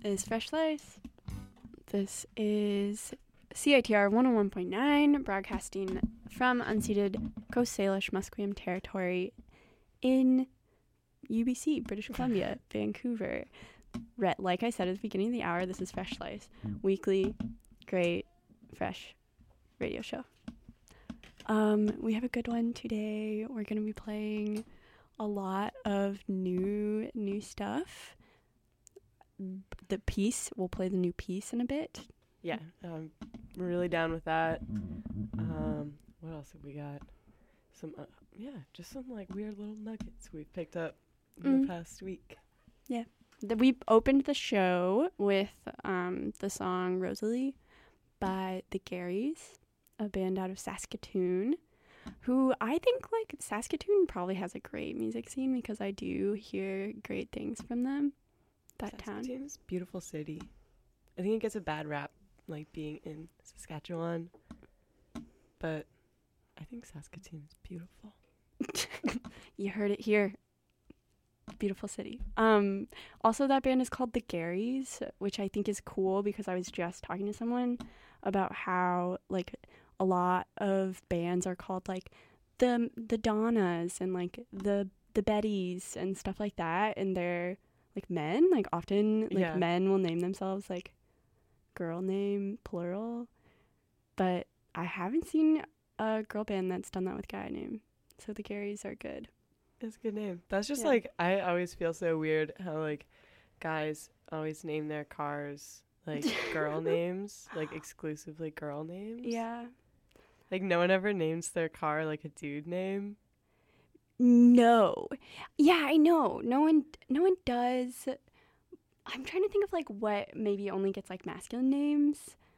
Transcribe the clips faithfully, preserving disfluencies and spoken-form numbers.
is Fresh Slice. This is C I T R one oh one point nine, broadcasting from unceded Coast Salish Musqueam territory in U B C, British Columbia, Vancouver. Re- like I said at the beginning of the hour, this is Fresh Slice, weekly, great, fresh radio show. Um, we have a good one today. We're going to be playing a lot of new new stuff. The piece, we'll play the new piece in a bit. Yeah, um, we're really down with that. Um, what else have we got? Some, uh, yeah, just some like weird little nuggets we've picked up in Mm. the past week. Yeah. The, we opened the show with um, the song Rosalie by the Garys, a band out of Saskatoon, who I think like Saskatoon probably has a great music scene because I do hear great things from them. That town. Saskatoon's a beautiful city. I think it gets a bad rap, like being in Saskatchewan, but I think Saskatoon is beautiful. You heard it here. Beautiful city. Um, also, that band is called the Garys, which I think is cool because I was just talking to someone about how like a lot of bands are called like the the Donnas and like the the Bettys and stuff like that, and they're like men. Like often, like Yeah. men will name themselves like girl name plural, but I haven't seen a girl band that's done that with guy name. So the Garys are good. It's a good name. That's just Yeah. like, I always feel so weird how like guys always name their cars like girl names, like exclusively girl names. Yeah. Like no one ever names their car like a dude name. No. Yeah, I know. No one no one does. I'm trying to think of like what maybe only gets like masculine names.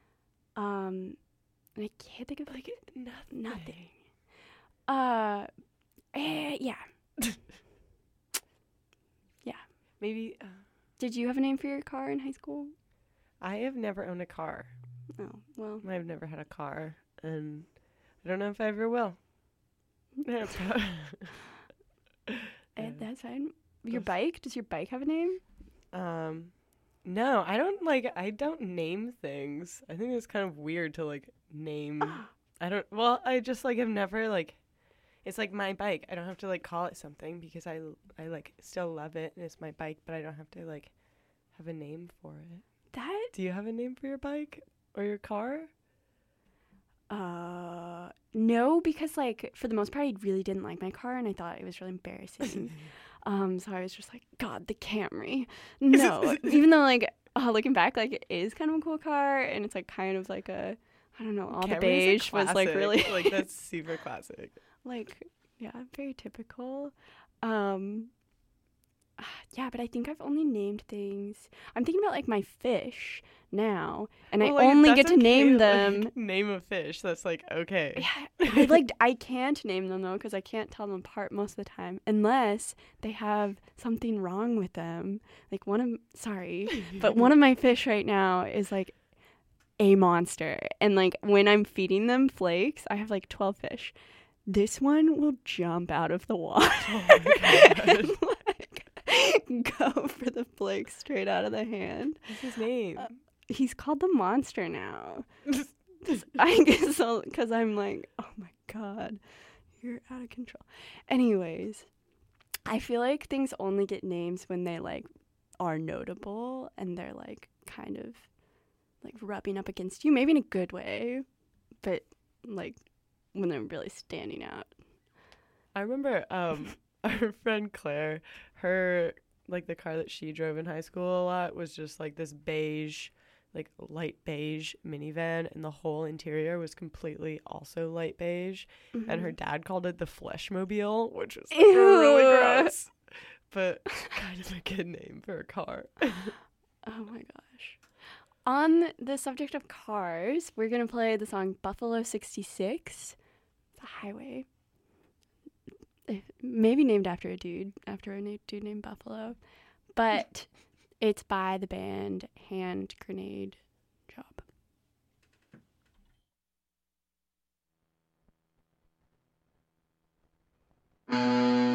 Um and I can't think of like Nothing. nothing. Uh eh, yeah. Maybe uh, Did you have a name for your car in high school? I have never owned a car. Oh, well. I've never had a car, and I don't know if I ever will. Yeah, Eh, Yeah. that's fine. Your Those- bike? Does your bike have a name? um, no, I don't like. I don't name things. I think it's kind of weird to like name. I don't. Well, I just like have never like. It's like my bike. I don't have to like call it something because I I like still love it and it's my bike, but I don't have to like have a name for it. That Do you have a name for your bike or your car? uh no, because like for the most part I really didn't like my car and I thought it was really embarrassing. Um, so I was just like, God, the Camry. No, even though like uh, looking back, like it is kind of a cool car, and it's like kind of like a, I don't know, all the Camry's a beige was like classic. really like that's super classic. like yeah, very typical. Um, yeah, but I think I've only named things. I'm thinking about like my fish now, and Well, I like, only that's get to okay name to, them. like, name a fish. That's like okay. Yeah, I like I can't name them though because I can't tell them apart most of the time unless they have something wrong with them. Like one of sorry, but one of my fish right now is like a monster, and like when I'm feeding them flakes, I have like twelve fish. This one will jump out of the water Oh my God. and like go for the flakes straight out of the hand. What's his name? Uh, He's called the monster now. I guess so, because I'm like, oh my God, you're out of control. Anyways, I feel like things only get names when they like are notable and they're like kind of like rubbing up against you, maybe in a good way, but like when they're really standing out. I remember um our friend Claire, her like the car that she drove in high school a lot was just like this beige, like light beige minivan, and the whole interior was completely also light beige. And her dad called it the Fleshmobile, which was like, really Ew. gross, but kind of a good name for a car. Oh my gosh. On the subject of cars, we're going to play the song Buffalo sixty-six. It's a highway. Eh, Maybe named after a dude, after a na- dude named Buffalo. But it's by the band Hand Grenade Job.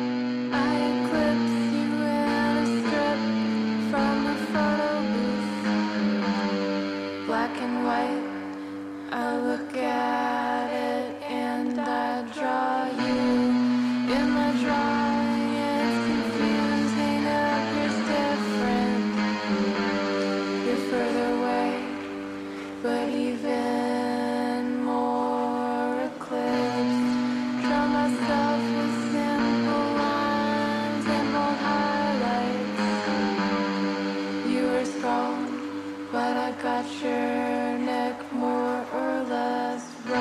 I clipped you in a strip from a photo booth. I look at it and I draw you. In the drawing it's confusing, it appears different. You're further away, but even more eclipsed. Draw myself with simple lines and bold highlights. You were strong, but I got your neck more or less right.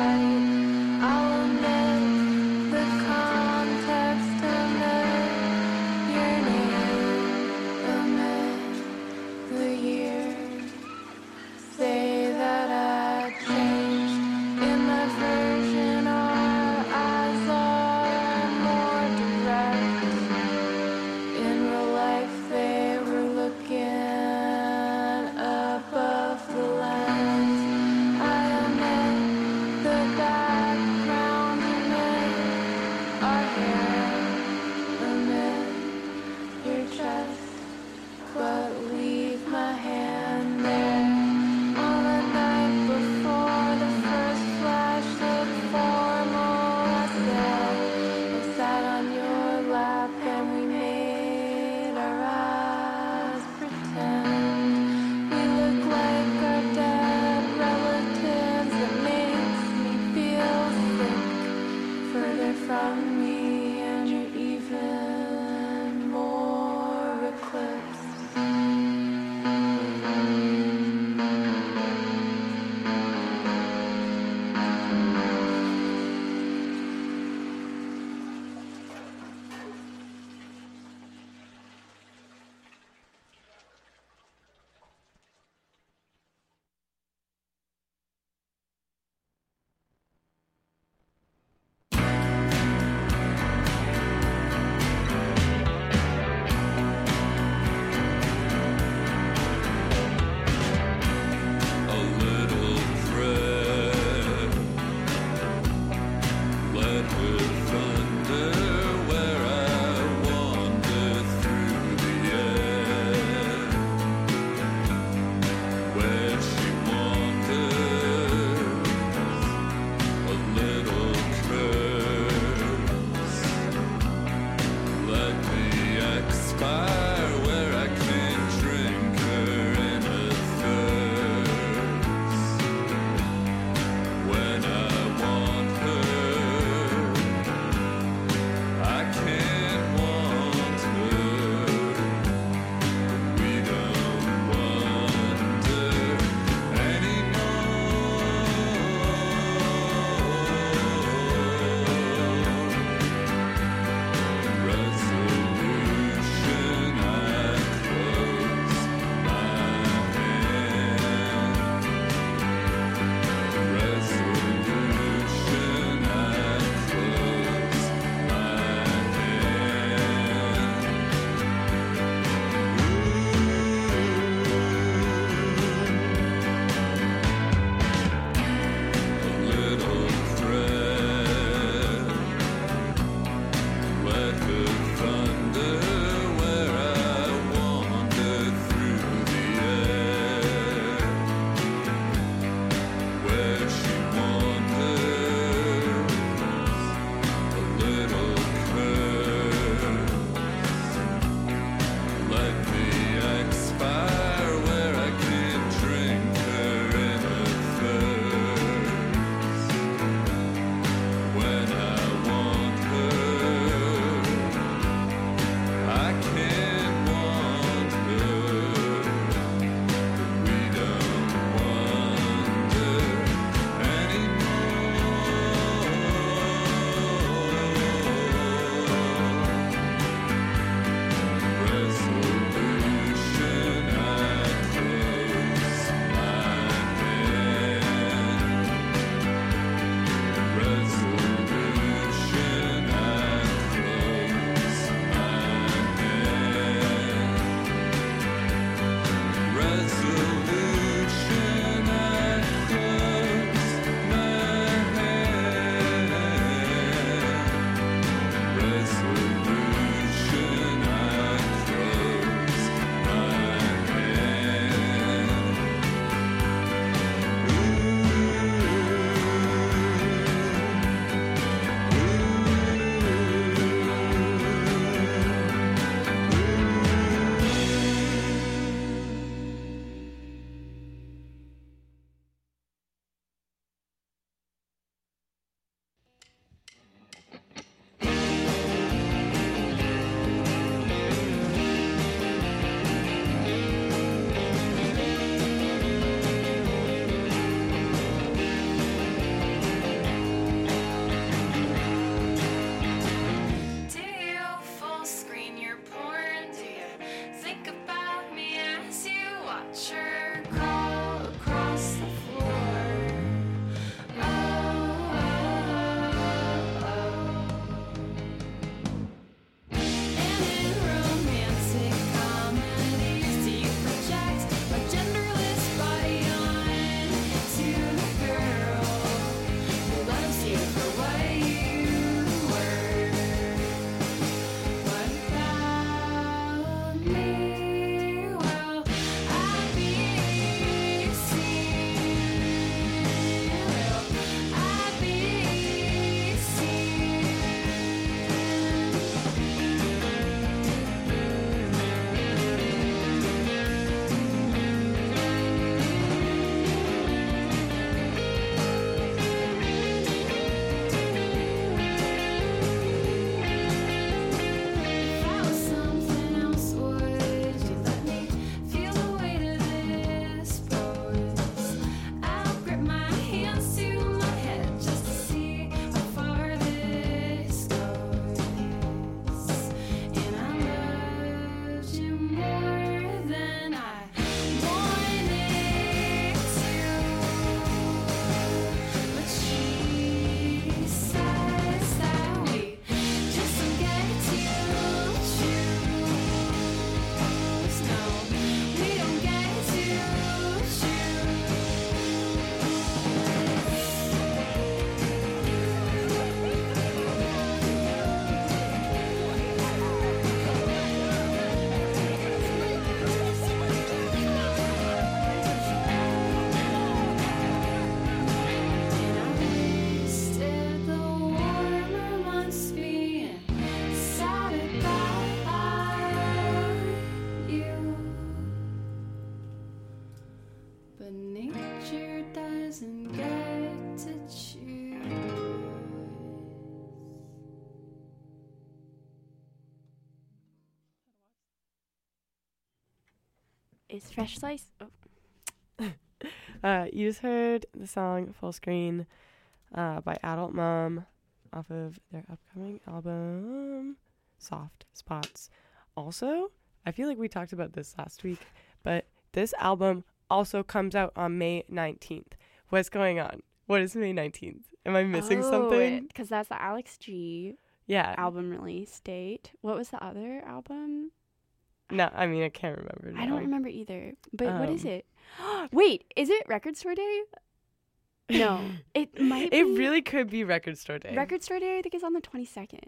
is Fresh Slice. Oh. Uh, you just heard the song Full Screen uh, by Adult Mom off of their upcoming album, Soft Spots. Also, I feel like we talked about this last week, but this album also comes out on May nineteenth. What's going on? What is May nineteenth? Am I missing oh, something? Because that's the Alex G Yeah. album release date. What was the other album? No, I mean, I can't remember now. I don't remember either. But what is Um, it? Wait, is it Record Store Day? No, it might be. It really could be Record Store Day. Record Store Day, I think, is on the twenty-second.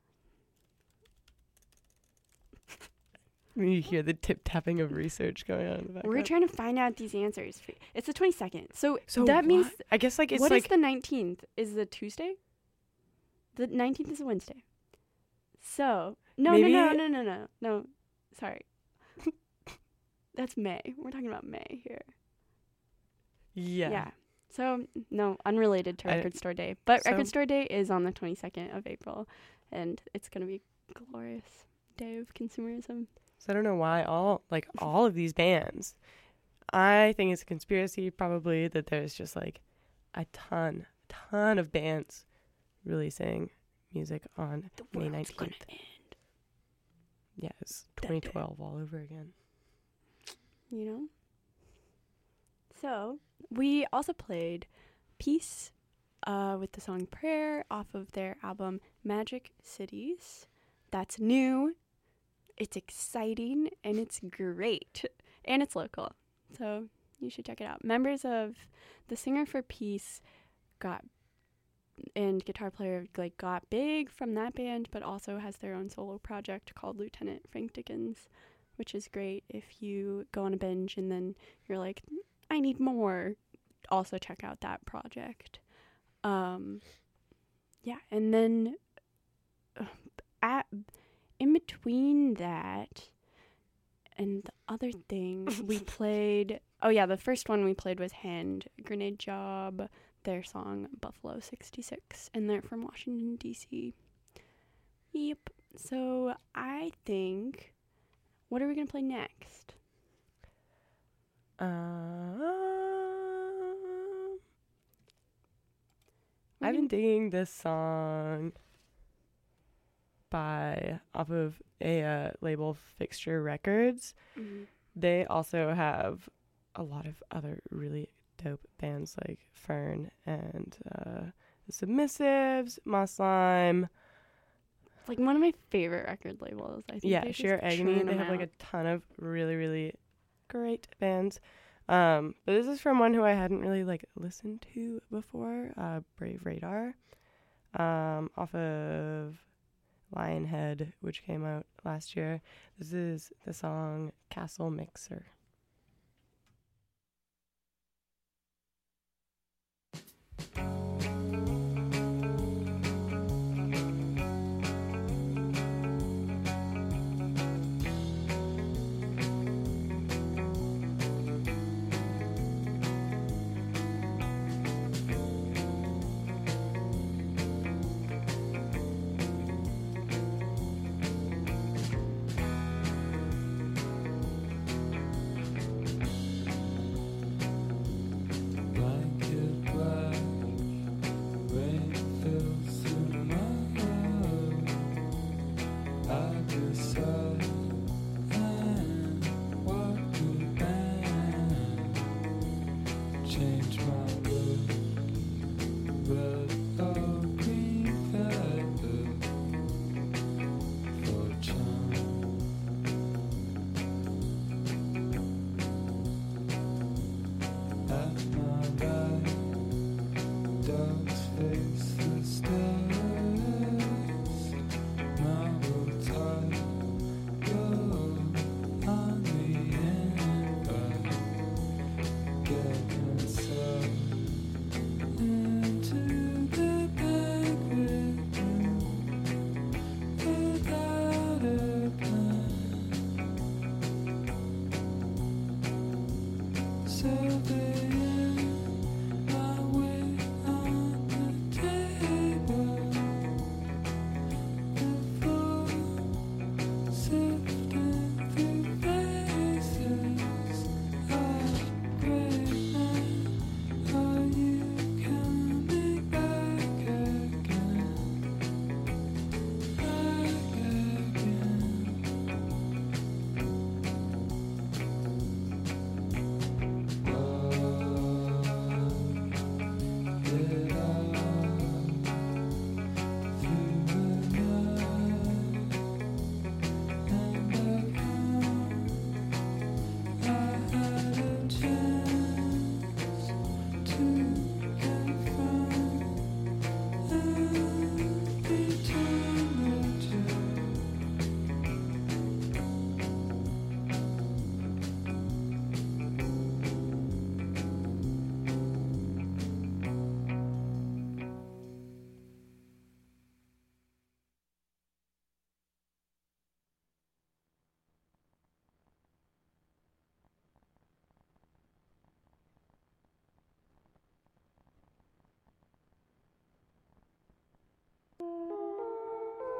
You hear the tip-tapping of research going on in the background. We're trying to find out these answers. It's the twenty-second. So, So that means, what? I guess like it's what is like the nineteenth? Is the Tuesday? The nineteenth is a Wednesday. So, no, Maybe- no, no, no, no, no, no. Sorry. That's May. We're talking about May here. yeah. So, no, unrelated to I- Record Store Day. But so- Record Store Day is on the twenty-second of April. And it's going to be a glorious day of consumerism. So I don't know why all like all of these bands. I think it's a conspiracy probably that there's just like a ton, ton of bands releasing music on The May world's gonna nineteenth. end, Yeah, it's That twenty day. twelve all over again. you know? So, we also played Peace uh, with the song Prayer off of their album Magic Cities. That's new. It's exciting and it's great. And it's local. So you should check it out. Members of the singer for Peace got and guitar player like got big from that band, but also has their own solo project called Lieutenant Frank Dickens, which is great if you go on a binge and then you're like, I need more. Also check out that project. Um, yeah, and then uh, at in between that and the other thing, we played... Oh, yeah, the first one we played was Hand Grenade Job, their song Buffalo sixty-six, and they're from Washington, D C Yep. So I think... What are we going to play next? Um, We're I've been gonna- digging this song by off of a uh, label Fixture Records. Mhm. They also have a lot of other really dope bands like Fern and uh, The Submissives, Moss Lime. It's like one of my favorite record labels. I think Yeah, they just Sheer Agony. churn They 'em have like a out. ton of really, really great bands. Um, but this is from one who I hadn't really like listened to before, uh, Brave Radar, um, off of Lionhead, which came out last year. This is the song Castle Mixer.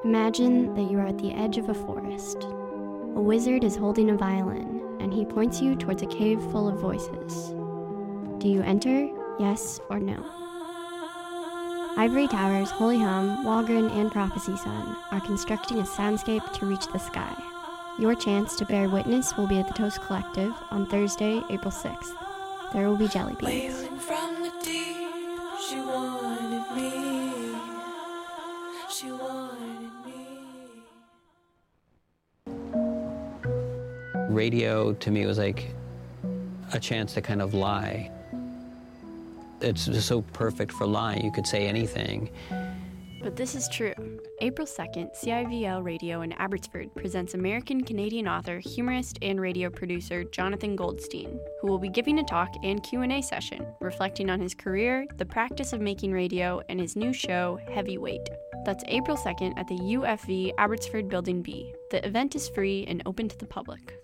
Imagine that you are at the edge of a forest. A wizard is holding a violin, and he points you towards a cave full of voices. Do you enter, yes or no? Ivory Towers, Holy Hum, Walgren, and Prophecy Sun are constructing a soundscape to reach the sky. Your chance to bear witness will be at the Toast Collective on Thursday, April sixth. There will be jelly beans. Wailing from the deep, she wanted me. She wanted me. Radio to me was like a chance to kind of lie. It's just so perfect for lying. You could say anything. But this is true. April second, C I V L Radio in Abbotsford presents American-Canadian author, humorist, and radio producer Jonathan Goldstein, who will be giving a talk and Q and A session, reflecting on his career, the practice of making radio, and his new show, Heavyweight. That's April second at the U F V Abbotsford Building B. The event is free and open to the public.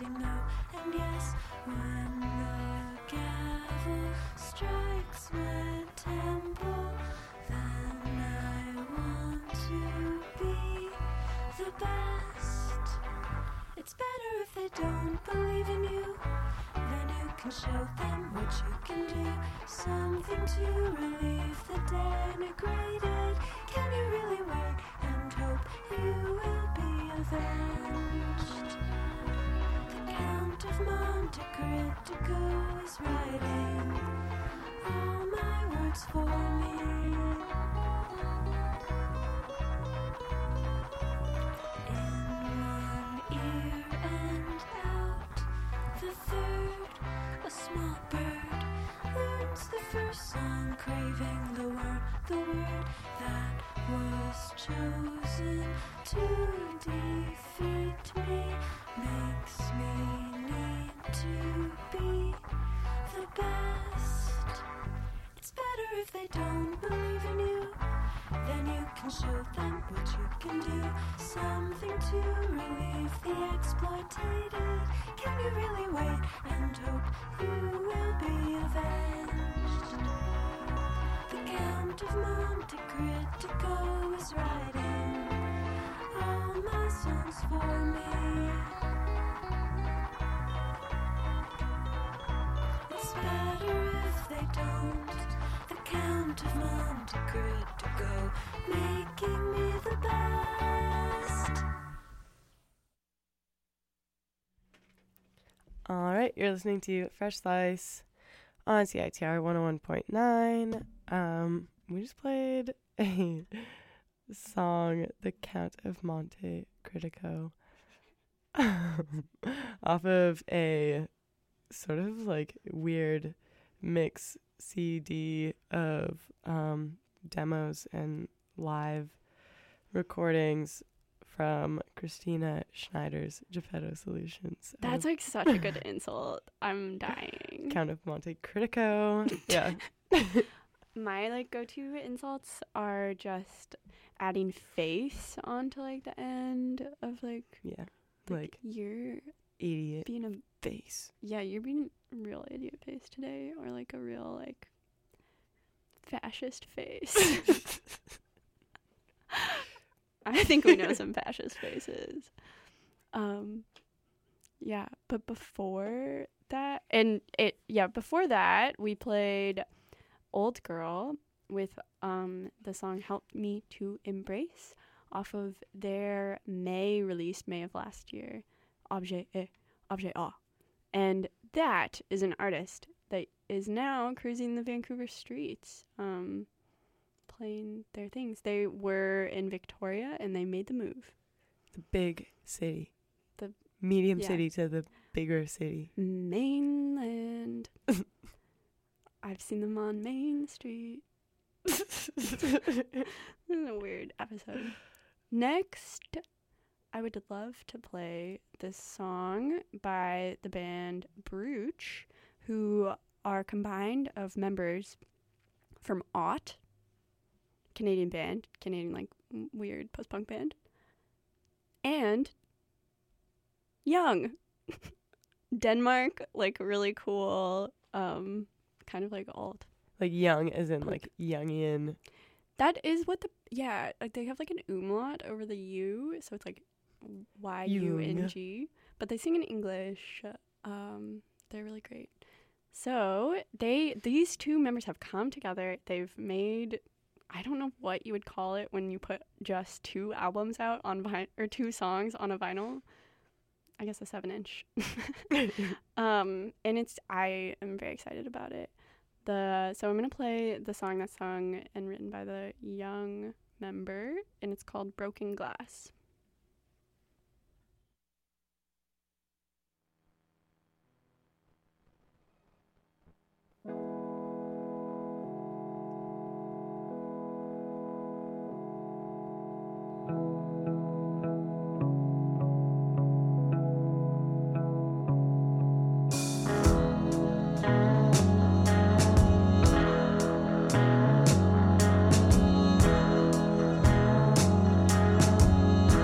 no and yes. When the gavel strikes my temple, then I want to be the best. It's better if they don't believe in you. Then you can show them what you can do. Something to relieve the denigrated. Can you really wait and hope you will be avenged? The Count of Monte Cristo is writing all my words for me. In one ear and out the third, a small bird learns the first song, craving the word, the word that was chosen to defeat me, makes me need to be the best. It's better if they don't believe in you. Then you can show them what you can do. Something to relieve the exploited. Can you really wait and hope you will be avenged? The Count of Monte Cristo is writing all my songs for me. It's better if they don't. The Count of Monte Cristo, making me the best. All right, you're listening to Fresh Slice on C I T R one oh one point nine. Um, we just played a song, The Count of Monte Cristo, off of a sort of like weird mix C D of um, demos and live recordings from Christina Schneider's Geppetto Solutions. That's of like such a good insult. I'm dying. Count of Monte Cristo. Yeah. My like go-to insults are just adding face onto like the end of like, Yeah. like, Like you're idiot being a face. yeah you're being a real idiot face today, or like a real like fascist face. I think we know some fascist faces. Um, yeah, but before that, and it, yeah, before that, we played Old Girl with um the song Help Me to Embrace off of their May released May of last year, Objet eh, Objet Ah. And that is an artist that is now cruising the Vancouver streets, um, playing their things. They were in Victoria and they made the move. The big city. The- medium yeah. city to the bigger city. Mainland. I've seen them on Main Street. This is a weird episode. Next, I would love to play this song by the band Brooch, who are combined of members from Ought, Canadian band, Canadian like m- weird post-punk band, and Young, Denmark, like really cool, um, kind of like alt. Like young as in Punk. like Youngian. That is what the, yeah, like they have like an umlaut over the U, so it's like Y U N G, but they sing in English. Um, they're really great. So they, these two members have come together. They've made, I don't know what you would call it when you put just two albums out on vinyl, or two songs on a vinyl. I guess a seven inch. um, and it's, I am very excited about it. The so I'm gonna play the song that's sung and written by the Young member, and it's called Broken Glass. Thank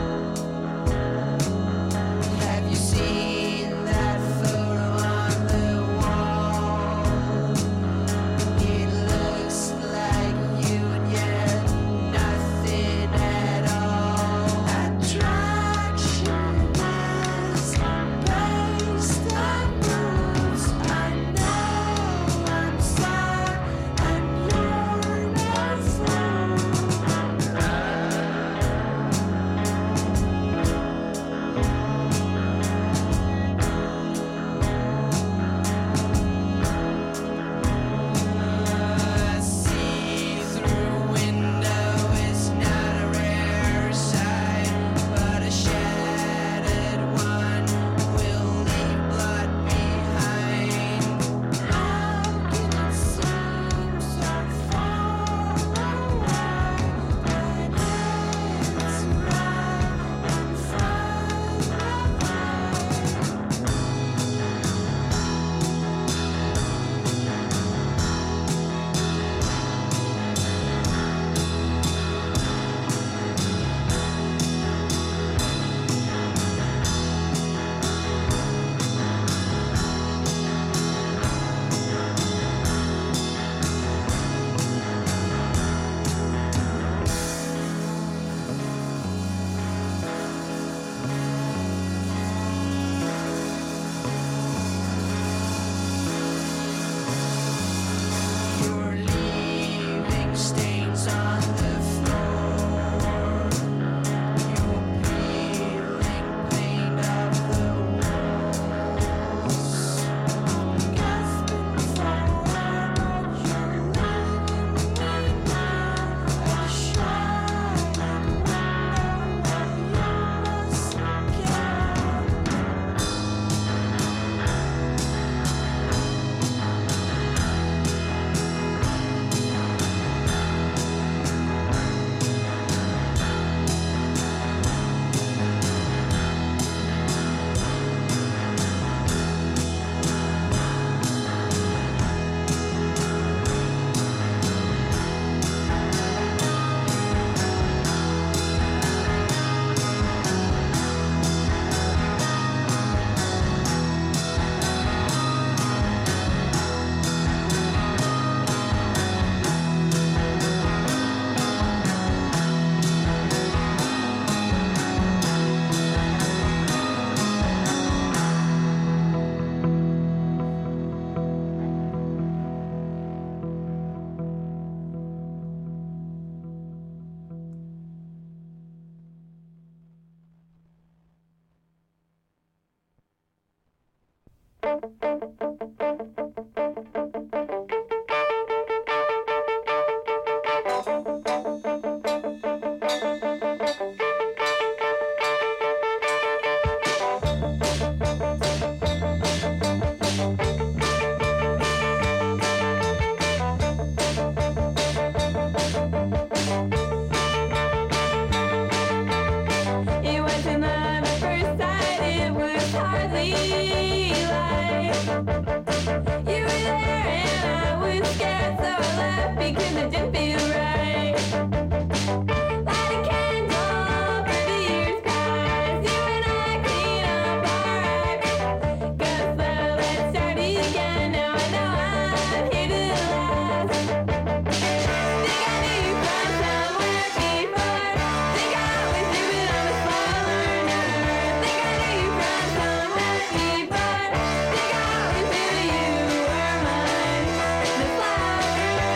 It wasn't love at first sight, it was hardly life. You were there and I was scared, so I left because it didn't feel right. Light a candle for the years past. You and I clean up our act. Go slow, let's start again. Now I know I'm here to last. Think I knew you from somewhere before. Think I was new, but I'm a slow learner. Think I knew you from somewhere before. Think I was new, you were mine. The flower.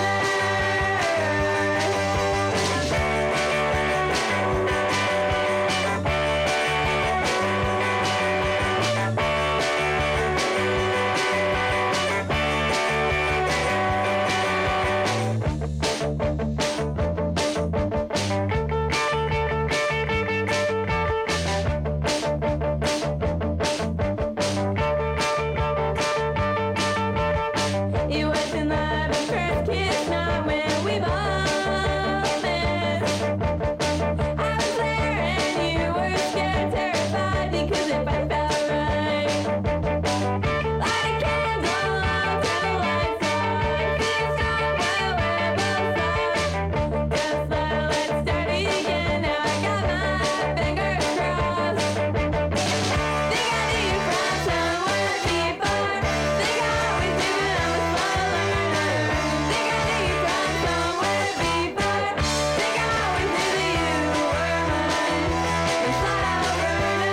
It wasn't love at first kiss, not when we both missed. I was there and you were scared, terrified because if I felt right. Light a candle till the lights off. Feel strong while we're both soft. Go slow, let's start again. Now I got my fingers crossed. Think I knew you from somewhere before. Think I was new, but I'm a slow learner. Think I knew you from somewhere before. Think I was new, but you were mine. The slow burner.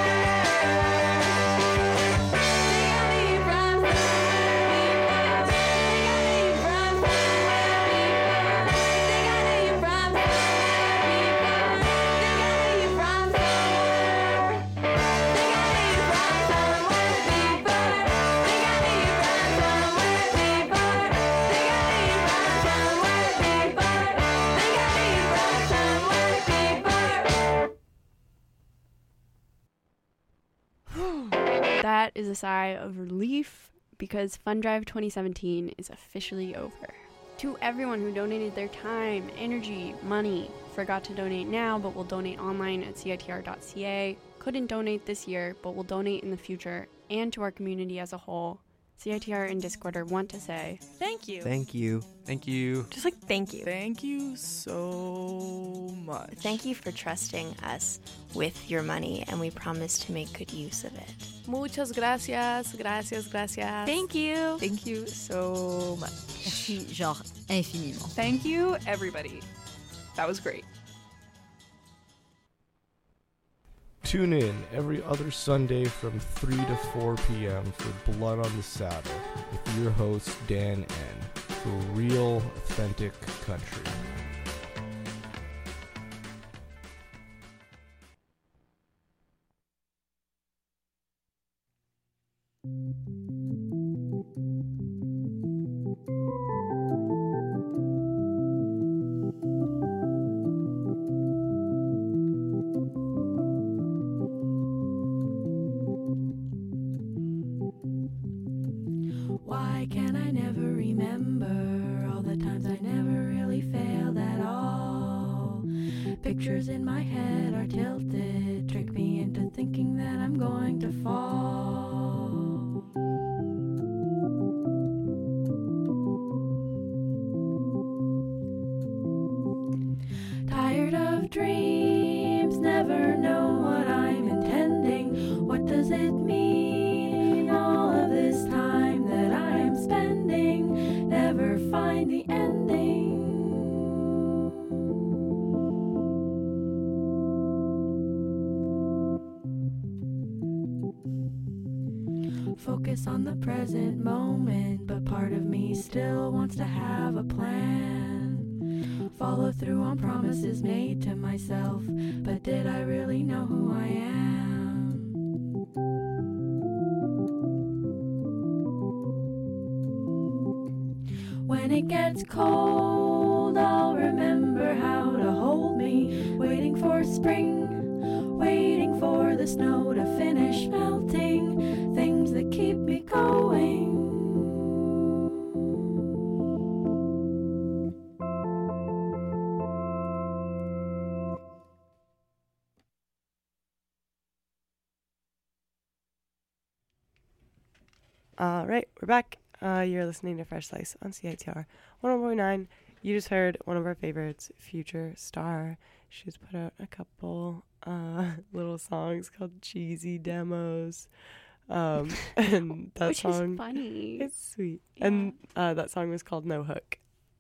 Think I knew you from somewhere before. Think I knew you from somewhere before. Think I knew you from somewhere before. Think I knew you from somewhere. Think I knew you from somewhere before. Think I knew you from somewhere before. Think I knew you from somewhere before. Think I knew you from somewhere before. That is a sigh of relief because Fund Drive twenty seventeen is officially over. To everyone who donated their time, energy, money, forgot to donate now but will donate online at C I T R dot C A, couldn't donate this year but will donate in the future, and to our community as a whole, C I T R and Discorder want to say Thank you. Thank you. Thank you. Just like thank you. Thank you so much. Thank you for trusting us with your money, and we promise to make good use of it. Muchas gracias, gracias, gracias. Thank you. Thank you so much. Merci, genre, infiniment. Thank you, everybody. That was great. Tune in every other Sunday from three to four p.m. for Blood on the Saddle with your host, Dan N. For real, authentic country. Why can I never remember all the times I never really failed at all? Pictures in my head are tilted, trick me into thinking that I'm going to fall. Tired of dreams, never know what I'm intending. What does it mean? All of this time that I'm spending, never find the ending. Focus on the present moment, but part of me still wants to have a plan. Follow through on promises made to myself, but did I really know who I am? When it gets cold, I'll remember how to hold me. Waiting for spring, waiting for the snow to finish melting. Things that keep me going. All right, we're back. Uh, you're listening to Fresh Slice on C I T R one oh one point nine. You just heard one of our favorites, Future Star. She's put out a couple uh, little songs called Cheesy Demos. Um, and that Which song is funny. It's sweet. Yeah. And uh, that song was called No Hook.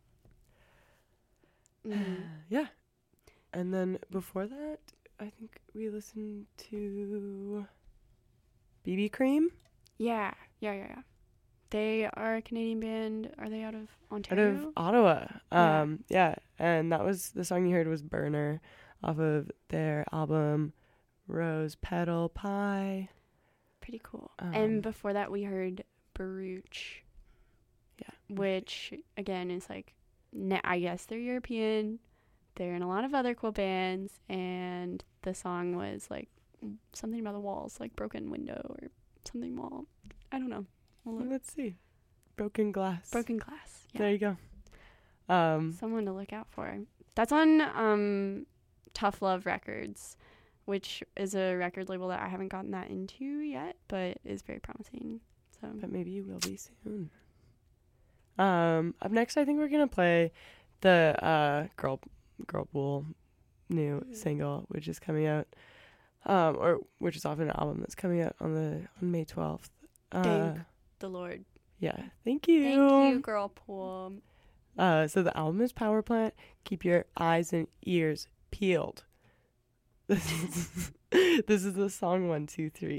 Mm. Yeah. And then before that, I think we listened to B B Cream. Yeah, yeah, yeah, yeah. They are a Canadian band. Are they out of Out Ontario? of Ottawa. Yeah. Um, yeah. And that was the song you heard was Burner off of their album Rose Petal Pie. Pretty cool. Um, and before that, we heard Baruch. Yeah. Which, again, is like, na- I guess they're European. They're in a lot of other cool bands. And the song was like something about the walls, like Broken Window or something wall. I don't know. We'll look. Let's see. Broken Glass. Broken Glass. Yeah. There you go. Um, Someone to look out for. That's on um, Tough Love Records, which is a record label that I haven't gotten that into yet, but is very promising. So, but maybe you will be soon. Um, up next, I think we're gonna play the uh, Girl Girl Pool new Mm. single, which is coming out, um, or which is off an album that's coming out on the on May twelfth. Uh, thank the Lord. yeah, thank you. Thank you, Girl Pool. Uh, so the album is Power Plant. Keep your eyes and ears peeled. This is, this is the song one, two, three.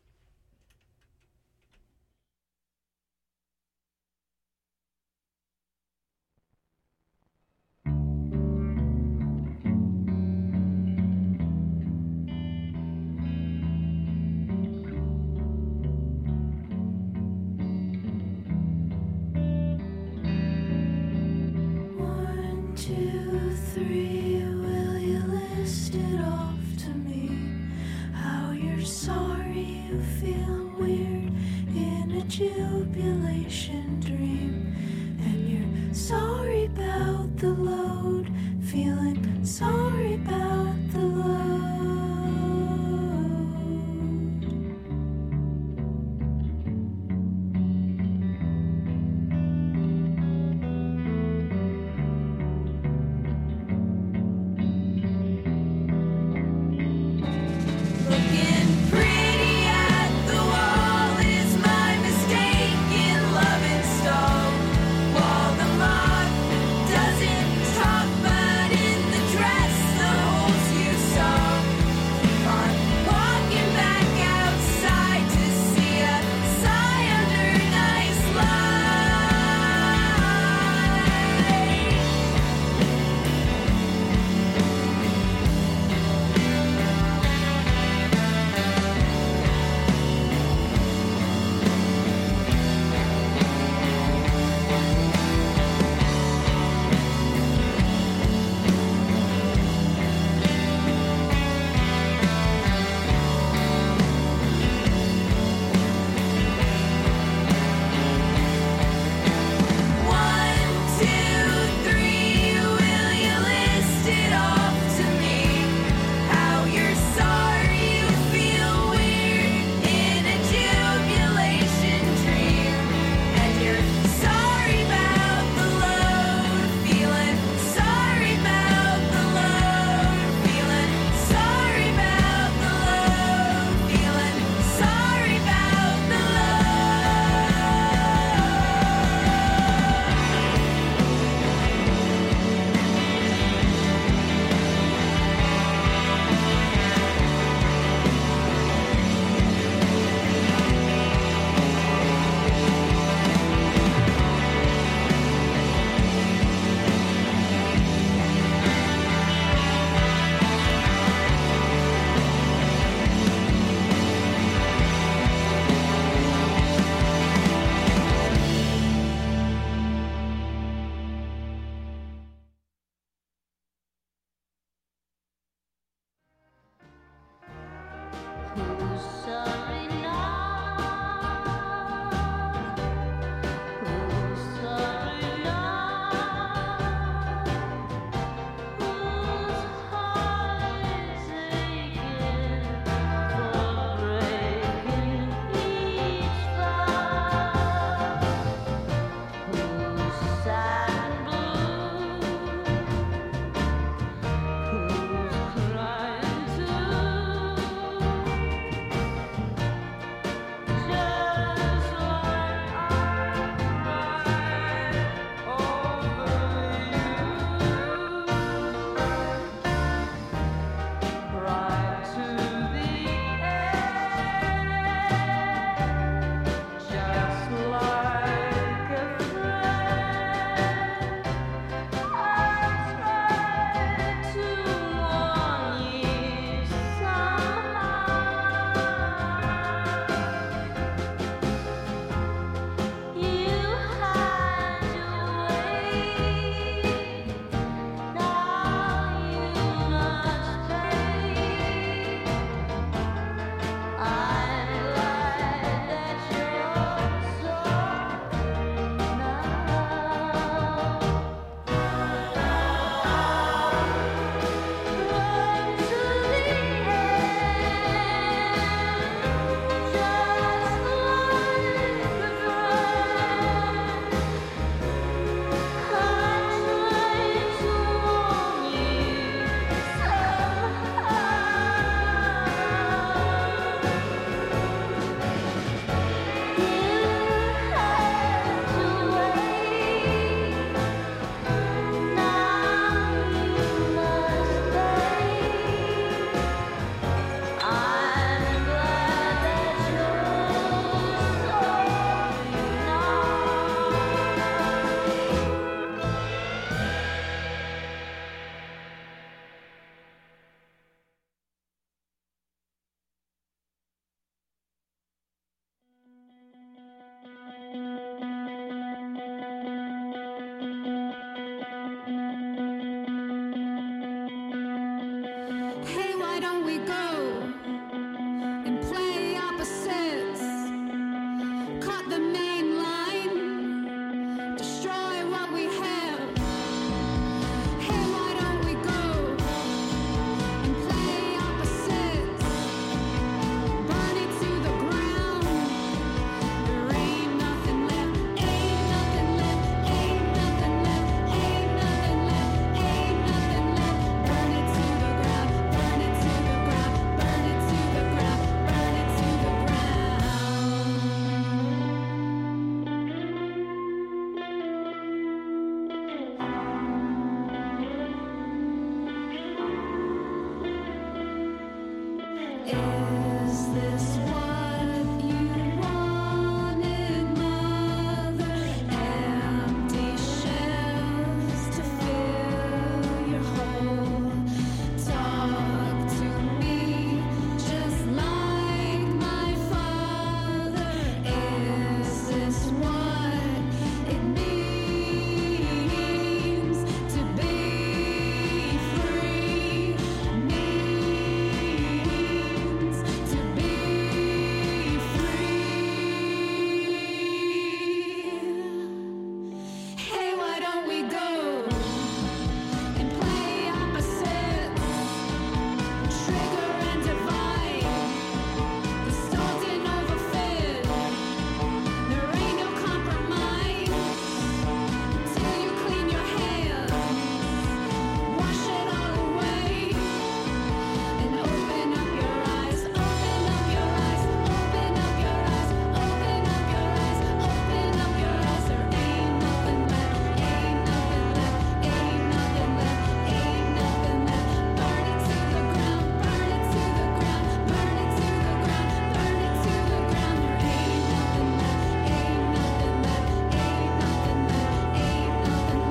One, two, three, will you list it off to me? How you're sorry you feel weird in a jubilation dream. And you're sorry about the load, feeling sorry about the load. Looking pretty at the wall is my mistake in loving Is this what you wanted, mother? Empty shells to fill your hole. Talk to me just like my father. Is this what it means to be free? Means to be free. Hey, why don't we go and play opposites? Trigger and divide. The stall didn't overfit. There ain't no compromise till you clean your hands, wash it all away, and open up your eyes. Open up your eyes. Open up your eyes. Open up your eyes. Open up your eyes. There ain't nothing left. Ain't nothing left. Ain't nothing left. Ain't nothing left. Burn it to the ground. Burn it to the ground. Burn it to the ground. Burn it to the ground. There ain't nothing left. Ain't nothing left. Ain't nothing left. Ain't nothing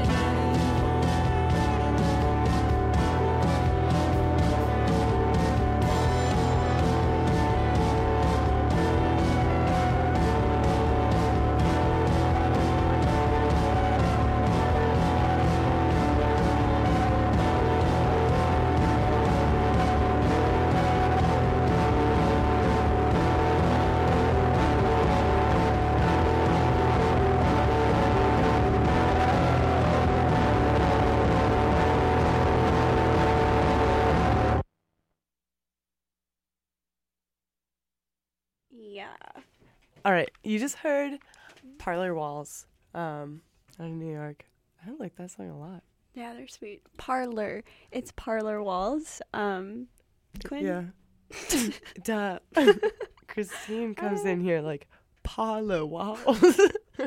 Yeah. All right, you just heard Parlor Walls um, out of New York. I like that song a lot. Yeah, they're sweet. Parlor. It's Parlor Walls. Um, Quinn? Yeah. Duh. Christine comes in here like, Parlor Walls.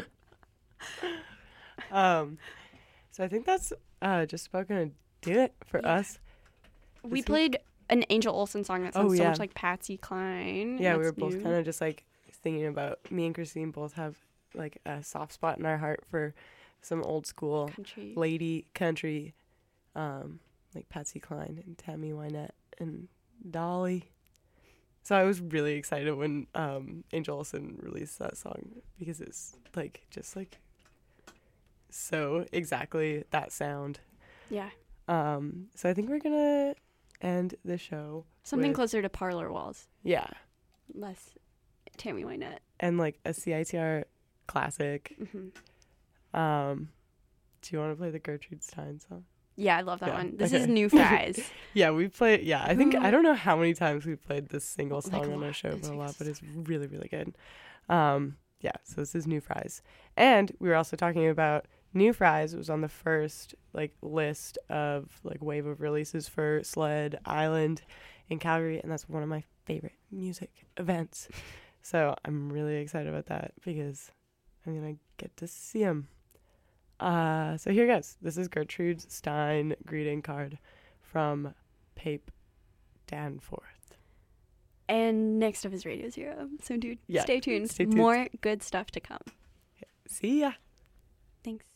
um, so I think that's uh, just about going to do it for Yeah. us. We This played an Angel Olsen song that sounds Oh, so yeah. much like Patsy Cline. Yeah, we That's were both new. kind of just like thinking about, me and Christine both have like a soft spot in our heart for some old school Country. lady country, um, like Patsy Cline and Tammy Wynette and Dolly. So I was really excited when um, Angel Olsen released that song because it's like just like so exactly that sound. Yeah. Um, so I think we're gonna end the show Something with- closer to Parlor Walls. Yeah, Less Tammy Wynette. and like a C I T R classic. hmm Um, do you want to play the Gertrude Stein song? Yeah, I love that Yeah, one. This okay. is New Fries. Yeah, we played. Yeah, I think Who- I don't know how many times we played this single Like song a on our lot. show, It's but a like lot. But so it's really, really good. Um, yeah. So this is New Fries, and we were also talking about New Fries. It was on the first like list of like wave of releases for Sled Island in Calgary, and that's one of my favorite music events. So I'm really excited about that because I'm gonna get to see him. Uh, so here goes. This is Gertrude Stein greeting card from Pape Danforth. And next up is Radio Zero. So, dude, Yeah, stay tuned. stay tuned. More good stuff to come. See ya. Thanks.